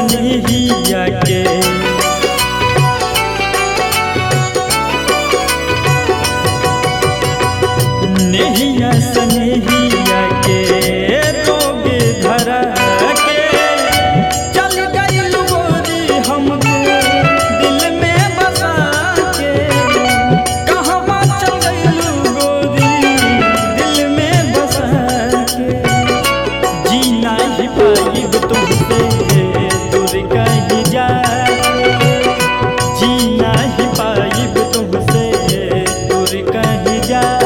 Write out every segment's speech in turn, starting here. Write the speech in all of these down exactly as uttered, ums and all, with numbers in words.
सनहिया के नेहिया सनहिया के रोग धरा के चल गइल गोरी हमके दिल में बसा के कहवा चल गइल गोरी दिल में बसा के जीना ही पाइब तुमसे दूर कहीं जाके जीना ही पाइब तुमसे दूर कहीं जाके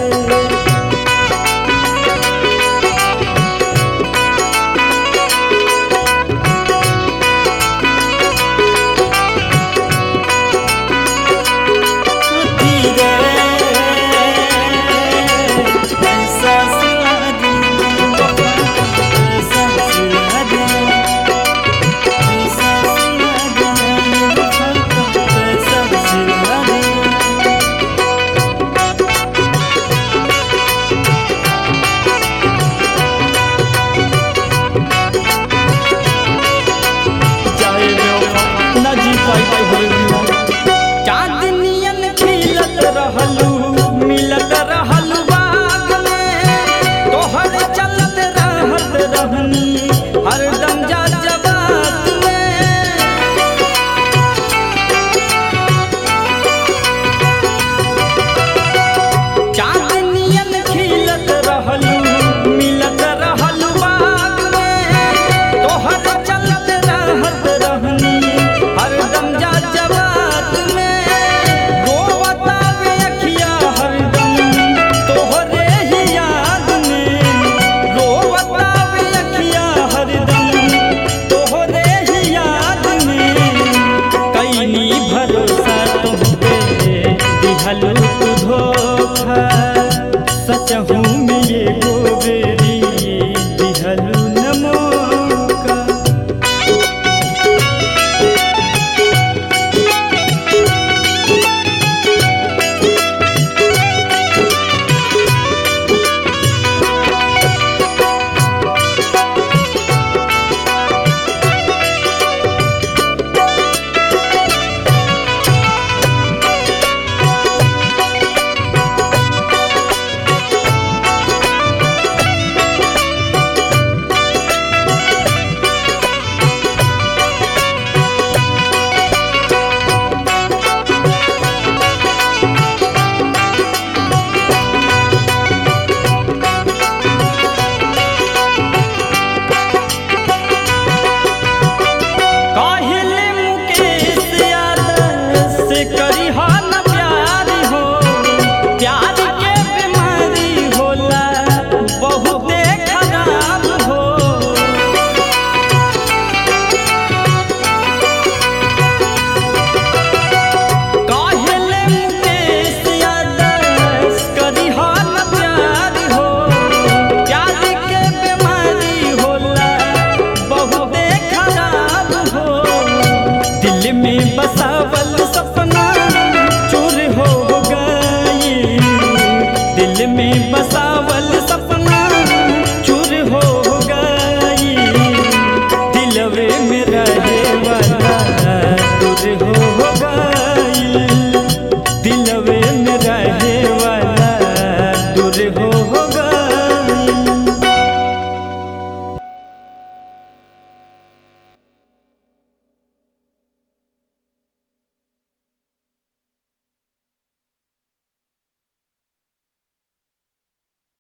चांदनियन खिलत रहलू मिलत रहलू बाग में तोहर चलत रहत रहनी हरदम जा जबात में चांदनियन खिलत रहलू मिलत रहलू बाग में तोहर चलत रहत रहनी हरदम जा जबात में रोवतावे अखिया हरदम तोहरे ही याद में रोवतावे अखिया हरदम तोहरे ही याद में कईनी भरोसा तुमपे दिहलू तू धोखा सचहू में ये